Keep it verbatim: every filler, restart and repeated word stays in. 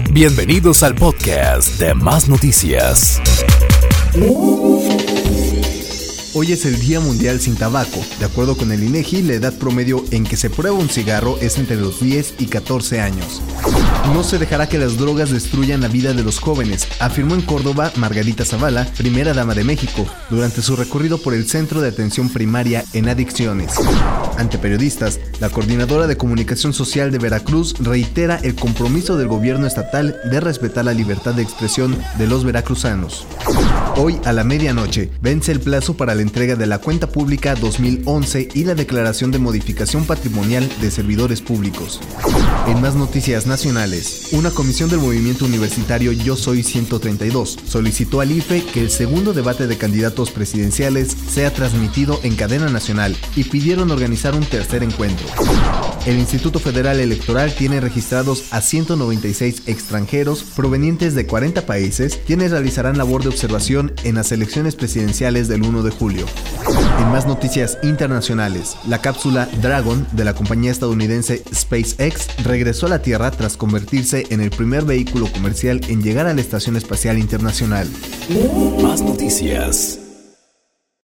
Bienvenidos al podcast de Más Noticias. Hoy es el Día Mundial sin Tabaco. De acuerdo con el INEGI, la edad promedio en que se prueba un cigarro es entre los diez y catorce años. No se dejará que las drogas destruyan la vida de los jóvenes, afirmó en Córdoba Margarita Zavala, primera dama de México, durante su recorrido por el Centro de Atención Primaria en Adicciones. Ante periodistas, la coordinadora de comunicación social de Veracruz reitera el compromiso del gobierno estatal de respetar la libertad de expresión de los veracruzanos. Hoy, a la medianoche, vence el plazo para la entrega de la Cuenta Pública dos mil once y la Declaración de Modificación Patrimonial de Servidores Públicos. En más noticias nacionales, una comisión del movimiento universitario Yo Soy ciento treinta y dos solicitó al I F E que el segundo debate de candidatos presidenciales sea transmitido en cadena nacional y pidieron organizar un tercer encuentro. El Instituto Federal Electoral tiene registrados a ciento noventa y seis extranjeros provenientes de cuarenta países, quienes realizarán labor de observación en las elecciones presidenciales del primero de julio. En más noticias internacionales, la cápsula Dragon de la compañía estadounidense SpaceX regresó a la Tierra tras convertirse en el primer vehículo comercial en llegar a la Estación Espacial Internacional. Más noticias.